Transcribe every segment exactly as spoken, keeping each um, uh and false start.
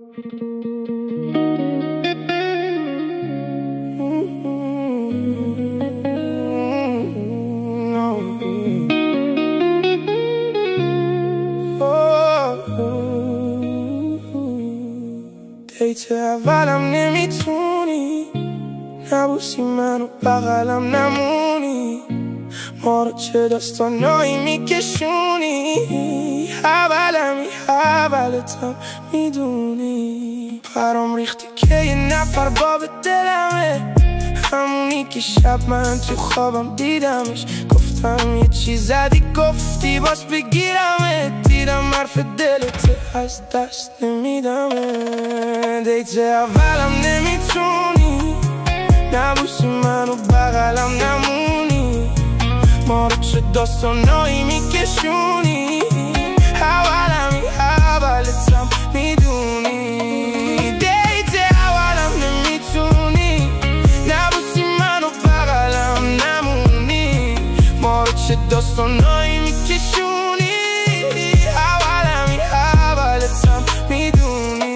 دیت اولم نمیتونی نبوسی منو بغلم نمونی، ما رو چه داستانایی میکشونی. اولمی اولتم میدونی، پرام ریختی که یه نفر باب دلمه، همونی که شب من تو خوابم دیدمش. گفتم یه چیز زدی گفتی باز بگیرمه، دیدم حرف دلت از دست نمیدمه. دیت اولم نمیتونی نبوسی منو بغلم نمونی، ما رو چه داستانایی میکشونی. اولمی اولتم میدونی، دیت اولم نمیتونی نبوسی منو بغلم نمونی، ما رو چه داستانایی میکشونی. اولمی اولتم میدونی.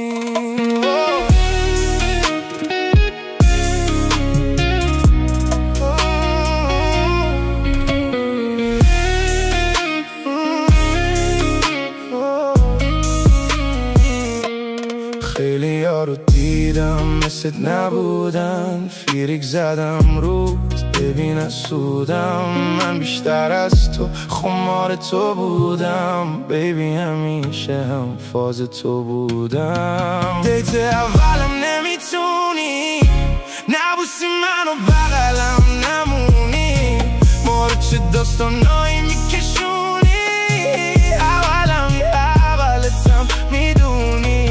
خیلی یارو دیدم مثل نبودن، فیریک زدم روت ببین اسودم. من بیشتر از تو خمار تو بودم، بیبی همیشه هم فاز تو بودم. دیت اولم نمیتونی نبوسی منو بغلم نمونی، ما رو چه داستانایی میکشونی. اولمی اولتم میدونی،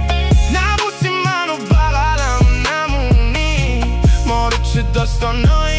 داستانای